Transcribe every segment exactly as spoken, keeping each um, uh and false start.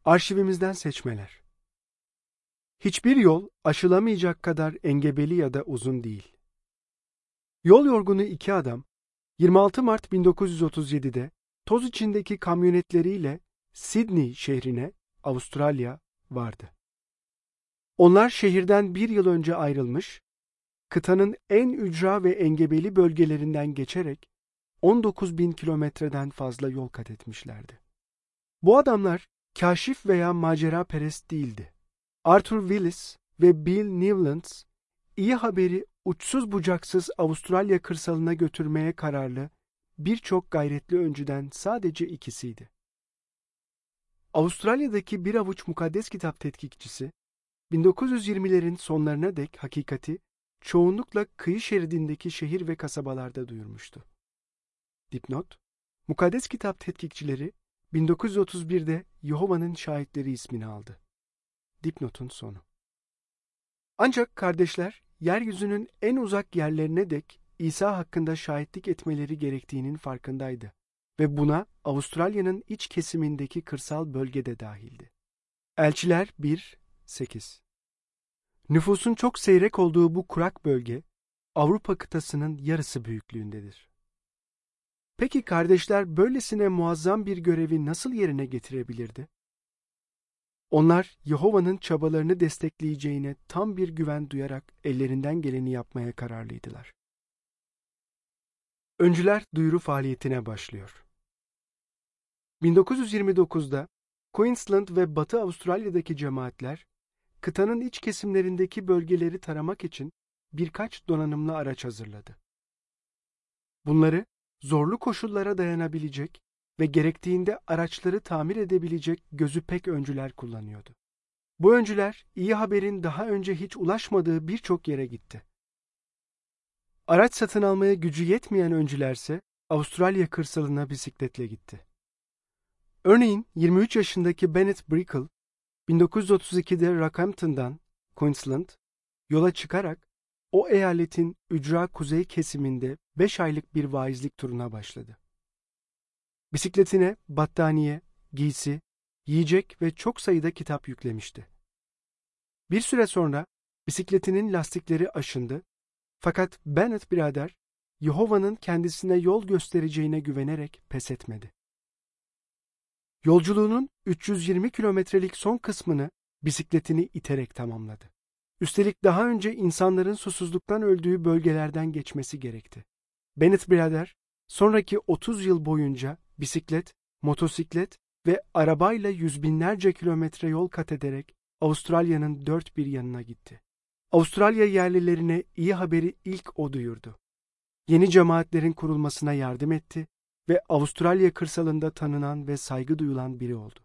Arşivimizden seçmeler. Hiçbir yol aşılamayacak kadar engebeli ya da uzun değil. Yol yorgunu iki adam, yirmi altı Mart bin dokuz yüz otuz yedi'de toz içindeki kamyonetleriyle Sydney şehrine, Avustralya, vardı. Onlar şehirden bir yıl önce ayrılmış, kıtanın en ücra ve engebeli bölgelerinden geçerek on dokuz bin kilometreden fazla yol kat etmişlerdi. Bu adamlar kaşif veya maceraperest değildi. Arthur Willis ve Bill Newlands iyi haberi uçsuz bucaksız Avustralya kırsalına götürmeye kararlı birçok gayretli öncüden sadece ikisiydi. Avustralya'daki bir avuç mukaddes kitap tetkikçisi, bin dokuz yüz yirmi'lerin sonlarına dek hakikati çoğunlukla kıyı şeridindeki şehir ve kasabalarda duyurmuştu. Dipnot, mukaddes kitap tetkikçileri bin dokuz yüz otuz bir'de Yehova'nın Şahitleri ismini aldı. Dipnotun sonu. Ancak kardeşler, yeryüzünün en uzak yerlerine dek İsa hakkında şahitlik etmeleri gerektiğinin farkındaydı ve buna Avustralya'nın iç kesimindeki kırsal bölgede dahildi. Elçiler bir sekiz. Nüfusun çok seyrek olduğu bu kurak bölge, Avrupa kıtasının yarısı büyüklüğündedir. Peki kardeşler böylesine muazzam bir görevi nasıl yerine getirebilirdi? Onlar Yehova'nın çabalarını destekleyeceğine tam bir güven duyarak ellerinden geleni yapmaya kararlıydılar. Öncüler duyuru faaliyetine başlıyor. bin dokuz yüz yirmi dokuz'da Queensland ve Batı Avustralya'daki cemaatler, kıtanın iç kesimlerindeki bölgeleri taramak için birkaç donanımlı araç hazırladı. Bunları zorlu koşullara dayanabilecek ve gerektiğinde araçları tamir edebilecek gözü pek öncüler kullanıyordu. Bu öncüler iyi haberin daha önce hiç ulaşmadığı birçok yere gitti. Araç satın almaya gücü yetmeyen öncülerse Avustralya kırsalına bisikletle gitti. Örneğin yirmi üç yaşındaki Bennett Brickell, bin dokuz yüz otuz iki'de Rockhampton'dan, Queensland, yola çıkarak o eyaletin ücra kuzey kesiminde beş aylık bir vaizlik turuna başladı. Bisikletine battaniye, giysi, yiyecek ve çok sayıda kitap yüklemişti. Bir süre sonra bisikletinin lastikleri aşındı, fakat Bennett birader, Yehova'nın kendisine yol göstereceğine güvenerek pes etmedi. Yolculuğunun üç yüz yirmi kilometrelik son kısmını bisikletini iterek tamamladı. Üstelik daha önce insanların susuzluktan öldüğü bölgelerden geçmesi gerekti. Bennett birader, sonraki otuz yıl boyunca bisiklet, motosiklet ve arabayla yüz binlerce kilometre yol kat ederek Avustralya'nın dört bir yanına gitti. Avustralya yerlilerine iyi haberi ilk o duyurdu. Yeni cemaatlerin kurulmasına yardım etti ve Avustralya kırsalında tanınan ve saygı duyulan biri oldu.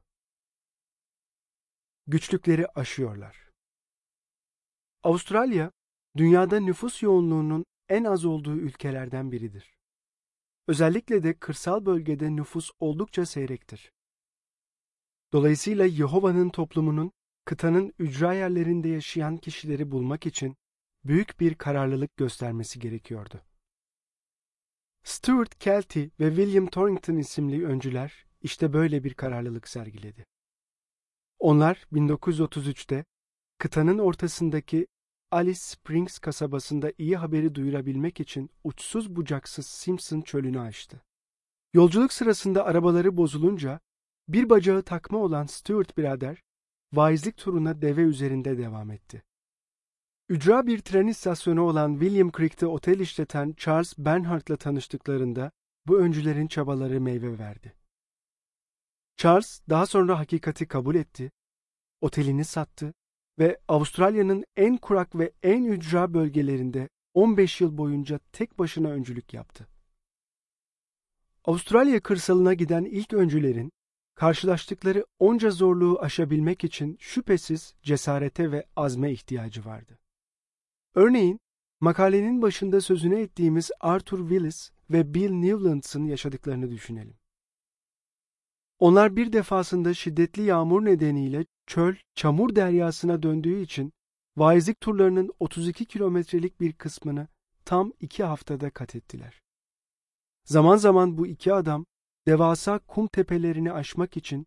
Güçlükleri aşıyorlar. Avustralya, dünyada nüfus yoğunluğunun en az olduğu ülkelerden biridir. Özellikle de kırsal bölgede nüfus oldukça seyrektir. Dolayısıyla Yehova'nın toplumunun kıtanın ücra yerlerinde yaşayan kişileri bulmak için büyük bir kararlılık göstermesi gerekiyordu. Stuart Kelty ve William Torrington isimli öncüler işte böyle bir kararlılık sergiledi. Onlar bin dokuz yüz otuz üç'te kıtanın ortasındaki Alice Springs kasabasında iyi haberi duyurabilmek için uçsuz bucaksız Simpson çölünü aştı. Yolculuk sırasında arabaları bozulunca bir bacağı takma olan Stuart birader vaizlik turuna deve üzerinde devam etti. Ücra bir tren istasyonu olan William Creek'te otel işleten Charles Bernhardt'la tanıştıklarında bu öncülerin çabaları meyve verdi. Charles daha sonra hakikati kabul etti, otelini sattı ve Avustralya'nın en kurak ve en ücra bölgelerinde on beş yıl boyunca tek başına öncülük yaptı. Avustralya kırsalına giden ilk öncülerin karşılaştıkları onca zorluğu aşabilmek için şüphesiz cesarete ve azme ihtiyacı vardı. Örneğin, makalenin başında sözünü ettiğimiz Arthur Willis ve Bill Newlands'ın yaşadıklarını düşünelim. Onlar bir defasında şiddetli yağmur nedeniyle çöl, çamur deryasına döndüğü için vaizlik turlarının otuz iki kilometrelik bir kısmını tam iki haftada kat ettiler. Zaman zaman bu iki adam devasa kum tepelerini aşmak için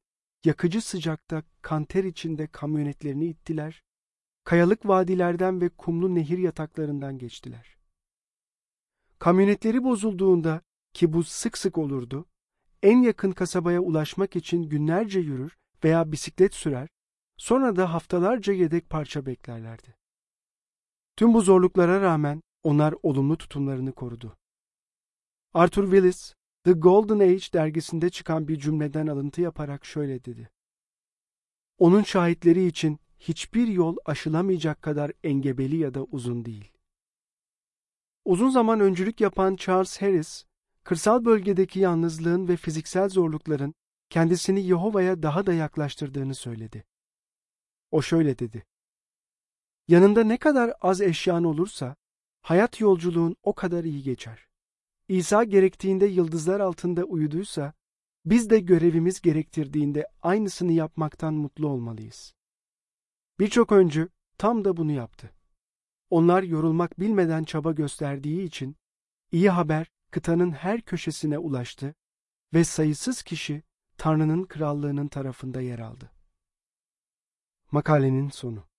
yakıcı sıcakta kanter içinde kamyonetlerini ittiler, kayalık vadilerden ve kumlu nehir yataklarından geçtiler. Kamyonetleri bozulduğunda, ki bu sık sık olurdu, en yakın kasabaya ulaşmak için günlerce yürür veya bisiklet sürer, sonra da haftalarca yedek parça beklerlerdi. Tüm bu zorluklara rağmen onlar olumlu tutumlarını korudu. Arthur Willis, The Golden Age dergisinde çıkan bir cümleden alıntı yaparak şöyle dedi: "Onun şahitleri için hiçbir yol aşılamayacak kadar engebeli ya da uzun değil." Uzun zaman öncülük yapan Charles Harris, kırsal bölgedeki yalnızlığın ve fiziksel zorlukların kendisini Yehova'ya daha da yaklaştırdığını söyledi. O şöyle dedi: "Yanında ne kadar az eşyan olursa, hayat yolculuğun o kadar iyi geçer. İsa gerektiğinde yıldızlar altında uyuduysa, biz de görevimiz gerektirdiğinde aynısını yapmaktan mutlu olmalıyız." Birçok öncü tam da bunu yaptı. Onlar yorulmak bilmeden çaba gösterdiği için iyi haber kıtanın her köşesine ulaştı ve sayısız kişi Tanrı'nın krallığının tarafında yer aldı. Makalenin sonu.